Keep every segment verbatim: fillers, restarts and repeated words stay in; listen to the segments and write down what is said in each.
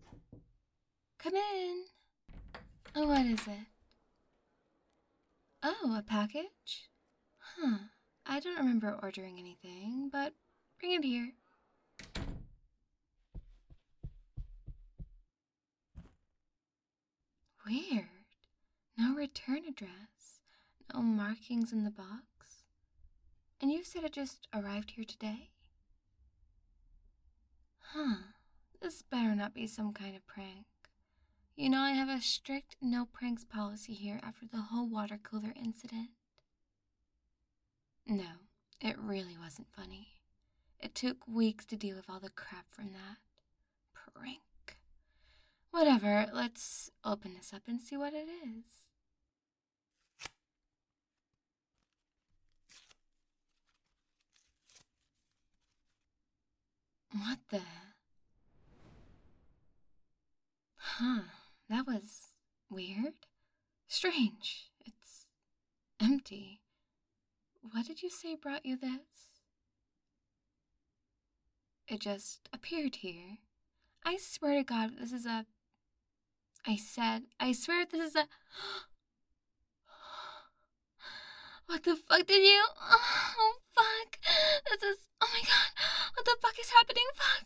Come in. Oh, what is it? Oh, a package? Huh. I don't remember ordering anything, but bring it here. Weird. No return address. No markings in the box. And you said it just arrived here today? Huh. This better not be some kind of prank. You know I have a strict no pranks policy here after the whole water cooler incident. No, it really wasn't funny. It took weeks to deal with all the crap from that prank. Whatever, let's open this up and see what it is. What the? Huh, that was weird. Strange. It's empty. What did you say brought you this? It just appeared here. I swear to God, this is a... I said, I swear this is a... What the fuck did you... Oh, fuck. This is... Oh my God. What the fuck is happening? Fuck.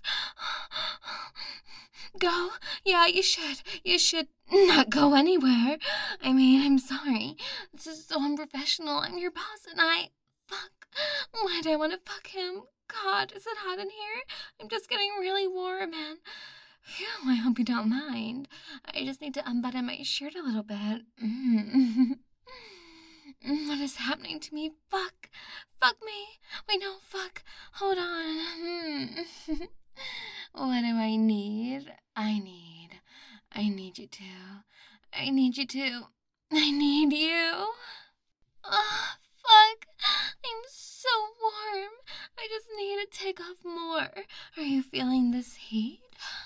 Go. Yeah, you should. You should not go anywhere. I mean, I'm sorry. This is so unprofessional. I'm your boss and I... Fuck. Why do I want to fuck him? God, is it hot in here? I'm just getting really warm, man. Phew, I hope you don't mind. I just need to unbutton my shirt a little bit. Mm. What is happening to me? Fuck. Fuck me. Wait, no, fuck. Hold on. What do I need? I need. I need you to. I need you to. I need you. Oh, fuck. I'm so warm. I just need to take off more. Are you feeling this heat?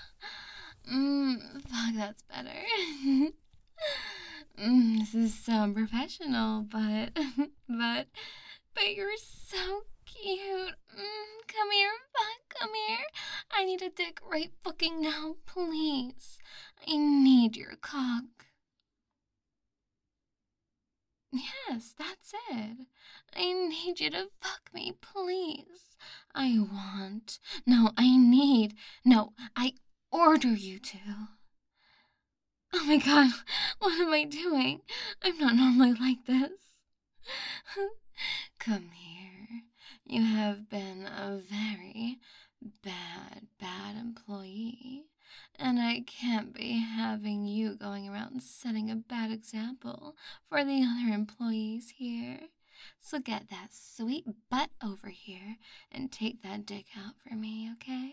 Mmm, fuck, that's better. mm, this is so unprofessional, but, but, but you're so cute. Mm, come here, fuck, come here. I need a dick right fucking now, please. I need your cock. Yes, that's it. I need you to fuck me, please. I want. No, I need. No, I order you to. Oh my God, what am I doing? I'm not normally like this. Come here. You have been a very bad, bad employee. And I can't be having you going around setting a bad example for the other employees here. So get that sweet butt over here and take that dick out for me, okay?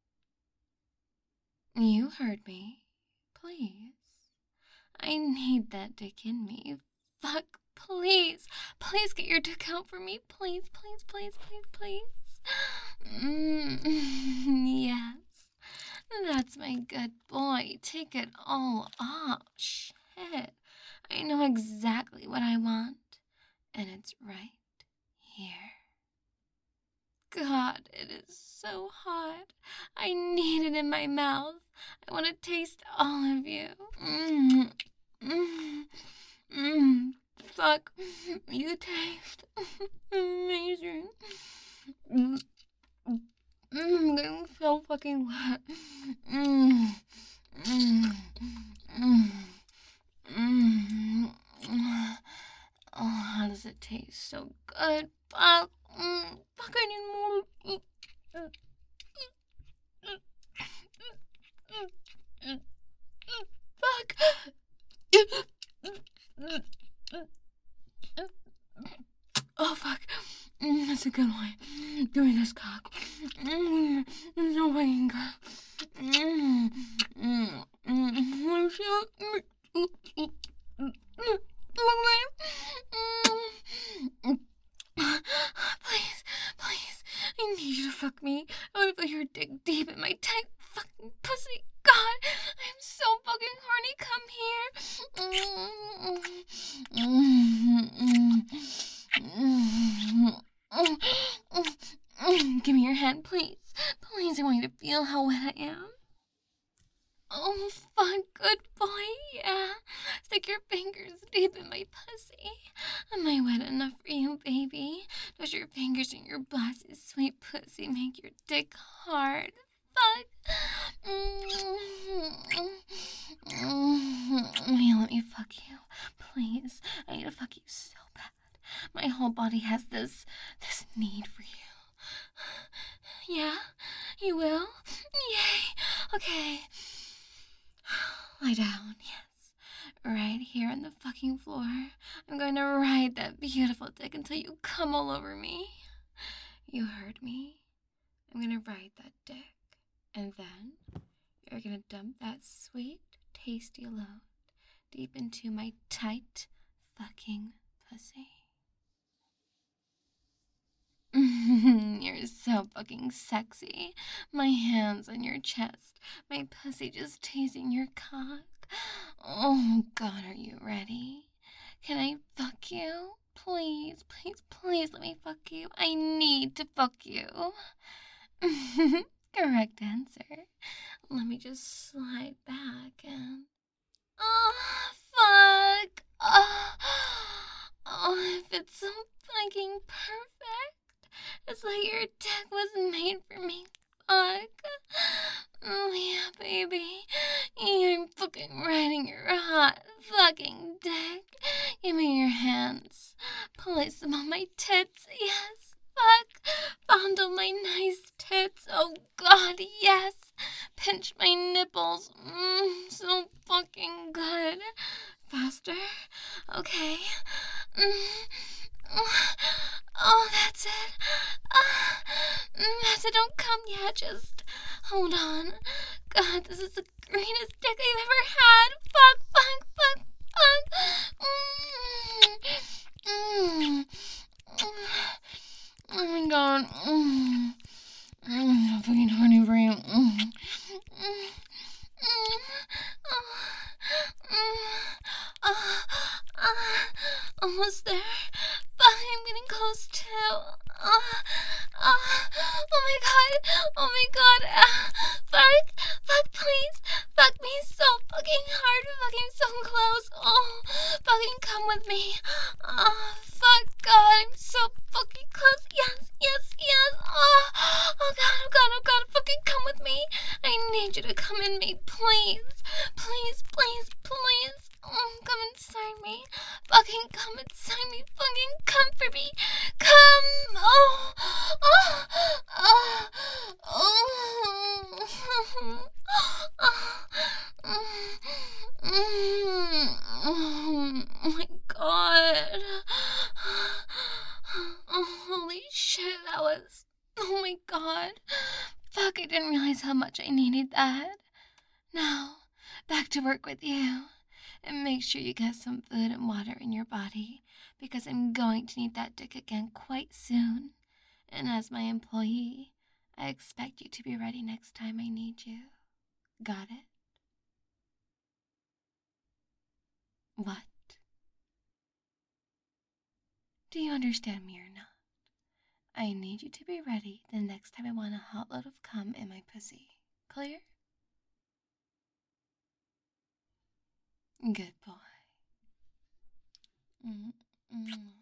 You heard me. Please. I need that dick in me. Fuck, please. Please get your dick out for me. Please, please, please, please, please. Mm, yes. That's my good boy. Take it all off. Shit. I know exactly what I want. And it's right here. God, it is so hot. I need it in my mouth. I want to taste all of you. Mmm. Mmm. Mmm. Fuck. You taste amazing. Mmm. I'm getting so fucking wet. Mmm. Mmm. Mmm. Mmm. Oh, how does it taste? So good. Fuck. Mm, fuck, I need more. Fuck. Oh, fuck. Mm, that's a good one. Give me this cock. Mm, there's no fucking cock. Mm, mm, mm, mm. Please, please, I need you to fuck me. I want to put your dick deep in my tight fucking pussy. God, I'm so fucking horny. Come here. Give me your hand, please. Please, I want you to feel how wet I am. Oh, fuck, good boy, yeah. Stick your fingers deep in my pussy. Am I wet enough for you, baby? Does your fingers in your blasted sweet pussy make your dick hard? Fuck. Mm-hmm. Let me fuck you, please. I need to fuck you so bad. My whole body has this, this need for you. Yeah? You will? Yay! Okay. Lie down, yes. Right here on the fucking floor. I'm going to ride that beautiful dick until you come all over me. You heard me. I'm going to ride that dick. And then you're going to dump that sweet, tasty load deep into my tight fucking pussy. You're so fucking sexy. My hands on your chest, my pussy just teasing your cock. Oh, God, are you ready? Can I fuck you? Please, please, please let me fuck you. I need to fuck you. Correct answer. Let me just slide back and... Oh, fuck. Oh, oh, if it's so fucking perfect. It's like your dick was made for me. Fuck. Oh, yeah, baby. You're fucking riding your hot fucking dick. Give me your hands. Place them on my tits. Yes. Fuck. Fondle my nice tits. Oh, God, yes. Pinch my nipples. Mmm, so fucking good. Faster. Okay. Mm. Oh, that's it. Uh, that's it. Don't come yet. Just hold on. God, this is the greenest dick I've ever had. Fuck, fuck, fuck, fuck. Mm. Mm. Oh my God. Mm. I'm so fucking horny for you. Mm. Mm. Mm. Oh. Mm. Oh. Uh, almost there. But I'm getting close too. Uh, uh, oh my God. Oh my God. Uh, fuck. Fuck, please. Fuck me so fucking hard. Fucking so close. Oh, fucking come with me. Oh, fuck, God. I'm so fucking close. Yes, yes, yes. Oh, oh God, oh God, oh God. Fucking come with me. I need you to come in me, please. Please, please, please. Oh, come inside me. Fucking come inside me. Fucking come for me. Come. Oh. Oh. Oh. Oh. Oh. Oh my God. Oh, holy shit, that was... Oh my God. Fuck, I didn't realize how much I needed that. Now, back to work with you. And make sure you get some food and water in your body, because I'm going to need that dick again quite soon. And as my employee, I expect you to be ready next time I need you. Got it? What? Do you understand me or not? I need you to be ready the next time I want a hot load of cum in my pussy. Clear? Good boy. Mm-hmm.